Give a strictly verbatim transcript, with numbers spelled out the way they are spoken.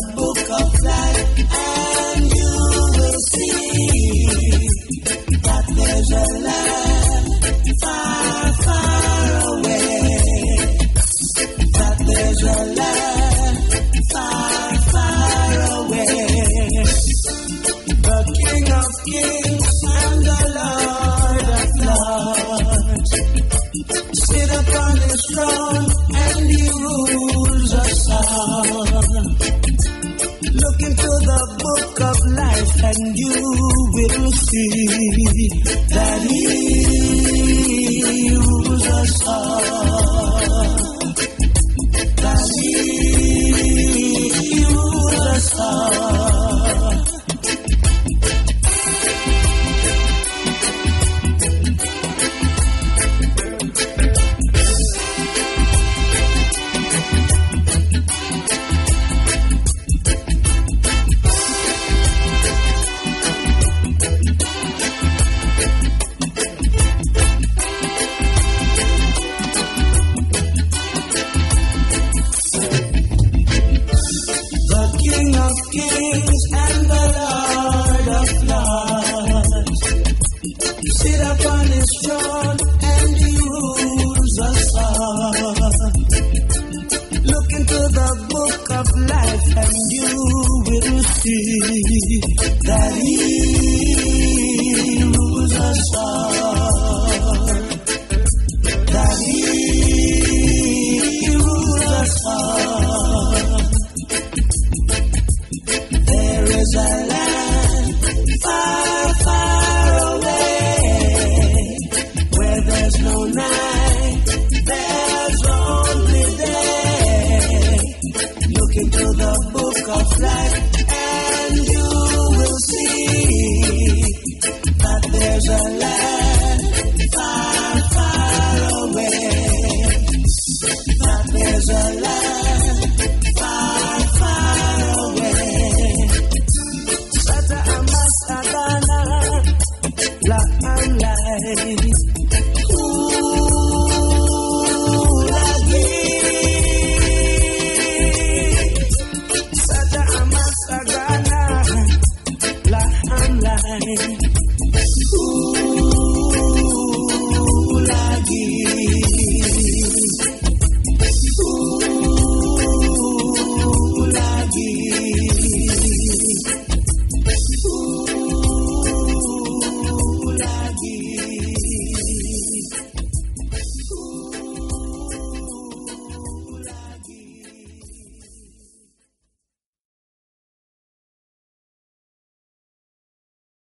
book of life, and you will see that there's a land far, far away. That there's a land far, far away. The King of Kings and the Lord of Lords sit upon his throne and he rules us all. Look into the book of life and you will see that he rules us all. That he rules us all. Kings and the Lord of Lords sit upon his throne and he rules us all. Look into the book of life and you will see that he rules us all. That he rules us all. There's a land far, far away, where there's no night, there's only day. Look into the book of life and you will see that there's a land far, far away. That there's a land far, far away. Sagana, la amlai, ooh lagi. Sada amat sagana, la amlai.